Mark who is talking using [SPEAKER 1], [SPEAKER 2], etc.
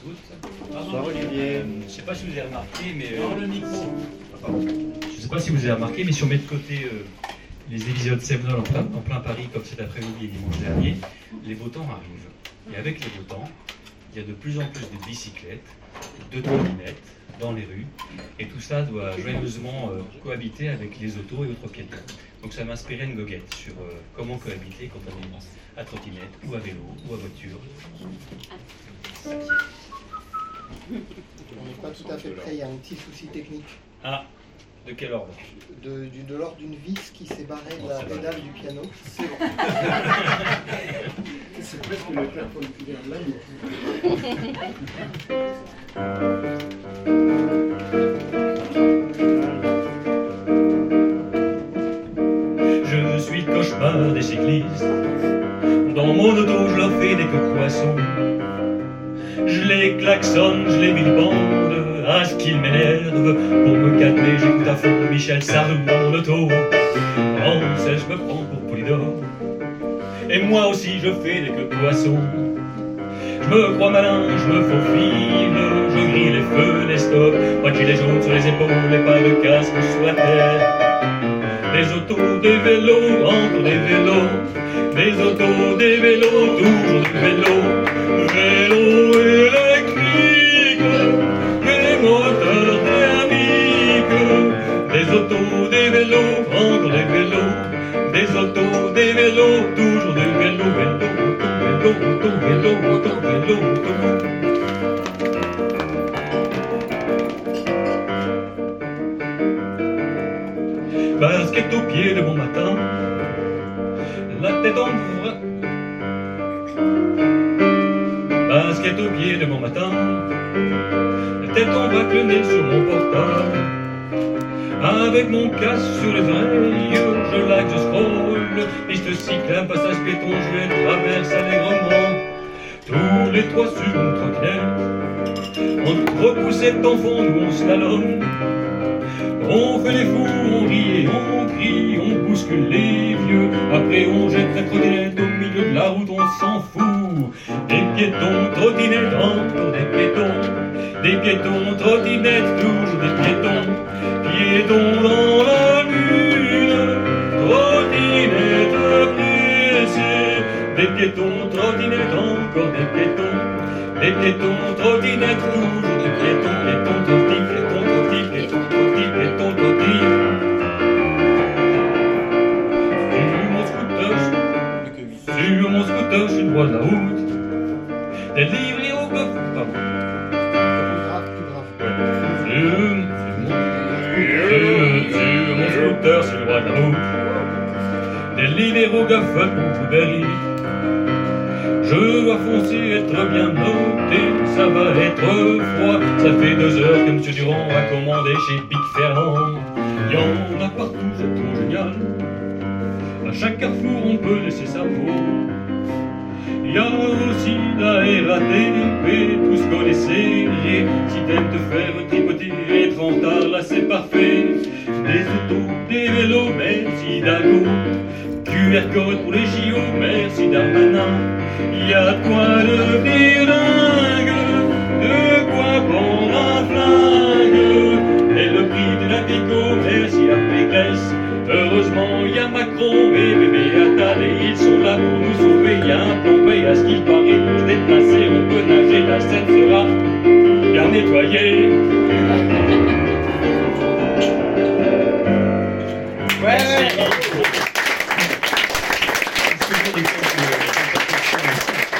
[SPEAKER 1] toutes.
[SPEAKER 2] Bonsoir Olivier.
[SPEAKER 1] Je ne sais pas si vous avez remarqué, mais
[SPEAKER 2] le micro.
[SPEAKER 1] je sais pas si vous avez remarqué, mais si on met de côté les épisodes Sevenol en plein Paris, comme cet après-midi et dimanche dernier, les beaux temps arrivent. Et avec les beaux temps, il y a de plus en plus de bicyclettes, de trottinettes dans les rues, et tout ça doit joyeusement cohabiter avec les autos et autres piétons. Donc ça m'inspirait une goguette sur comment cohabiter quand on est à trottinette, ou à vélo, ou à voiture.
[SPEAKER 3] On n'est pas tout à fait prêt, il y a un petit souci technique.
[SPEAKER 1] Ah, de quel ordre?
[SPEAKER 3] De l'ordre d'une vis qui s'est barrée de la pédale du piano.
[SPEAKER 4] C'est bon. C'est presque le perpendiculaire de l'année.
[SPEAKER 1] Je suis le cauchemar des cyclistes. Dans mon auto, je leur fais des queues de poisson. Je les klaxonne, je les vilipende, à ce qu'ils m'énervent. Pour me calmer, j'écoute à fond Michel Sardou dans mon auto. En sait, je me prends pour Polydore. Et moi aussi, je fais des queues de poisson. Je me crois malin, je me faufile, je grille les feux, les stops. Pas de gilets jaunes sur les épaules et pas de casque sur la tête. Des autos, des vélos, encore des vélos. Des autos, des vélos, toujours des vélos. Vélos électriques, des moteurs thermiques. Des autos, des vélos, encore des vélos. Des autos, des vélos, toujours des vélos. Vélo, auto, vélo, auto, vélo, auto. Basket au pied de bon matin, la tête en vrac. Basket au pied de bon matin, la tête en vrac, le nez sur mon portable. Avec mon casque sur les oreilles, je lag, je scroll. Piste cyclable, passage piéton, je les traverse allègrement. Tous les trois sur une trottinette, entre repoussette d'enfants, nous on slalom. On fait les fous, on rit et on crie, on bouscule les vieux. Après on jette la trottinette au milieu de la route, on s'en fout. Des piétons, trottinettes, encore des piétons. Des piétons, trottinettes, toujours des piétons. Piétons dans la lune, trottinettes pressées. Des piétons, trottinettes, encore des piétons. Des piétons, trottinettes, toujours des piétons. Piétons, trottinettes, piétons, trottinettes, piétons, trottinettes, piétons, trottinettes. Sur mon scooter, je suis le roi de la route. Des livres et au coffre, pardon. Sur mon scooter, c'est le roi de la route. Des libéraux gaffes ou berry. Je dois foncer, être bien noté, ça va être froid. Ça fait 2 heures que M. Durand a commandé chez Pic Ferrand. Y en a partout, c'est trop génial. À chaque carrefour, on peut laisser sa peau. Y a aussi la RATP, tous connaissez. Si t'aimes te faire tripoter et être en retard, là c'est parfait. Des autos, des vélos, merci Dago. QR code pour les JO, merci Darmanin. Y a de quoi devenir dingue, de quoi prendre un flingue. Et le prix de la Pico, merci à Pécresse. Heureusement, y a Macron et bébé Attal, et ils sont là pour nous sauver. Y a un plan B à ce qu'il paraît pour se déplacer. On peut nager, la Seine sera bien nettoyée. Ouais.